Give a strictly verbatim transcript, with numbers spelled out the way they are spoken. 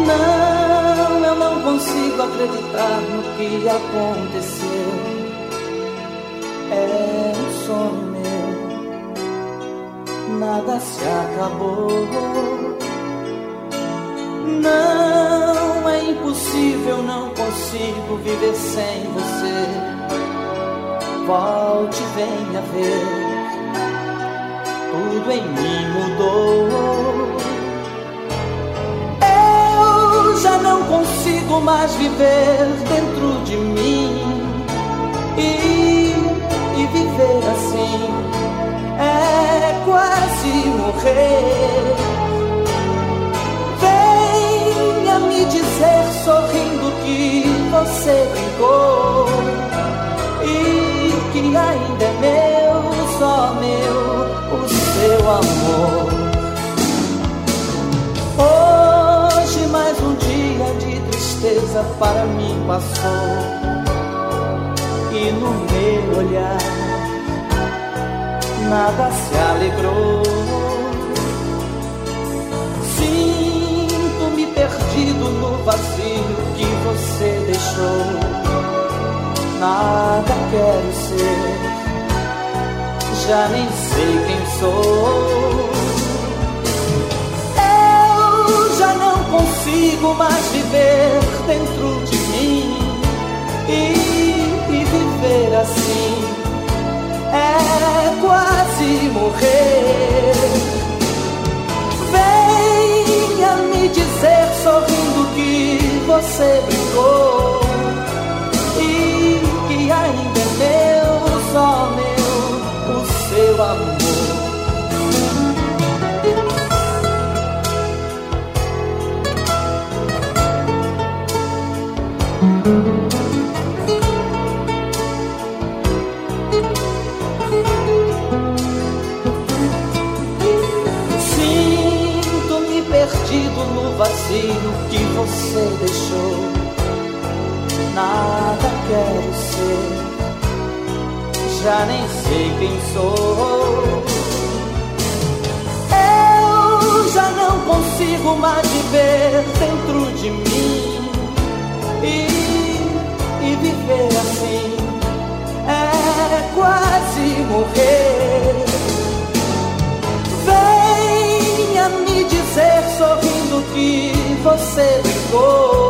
Não, eu não consigo acreditar no que aconteceu. É um sonho meu, nada se acabou. Não, é impossível, não consigo viver sem você. Volte, venha ver, tudo em mim mudou. Eu já não consigo mais viver dentro de mim. E, e viver assim é quase morrer. Venha me dizer sorrindo que você brincou e que ainda é meu, só meu, o seu amor. Hoje mais um dia de tristeza para mim passou, e no meu olhar nada se alegrou. Sinto-me perdido no vazio que você deixou. Nada quero ser, já nem sei quem sou. Eu já não consigo mais viver dentro de mim. E, e viver assim é quase morrer. Venha me dizer sorrindo que você brincou e que ainda é meu, só meu, o seu amor. Sinto-me perdido no vazio que você deixou. Nada quero ser, já nem sei quem sou. Eu já não consigo mais viver dentro de mim. E, e viver assim é quase morrer. Venha me dizer sorrindo que você brincou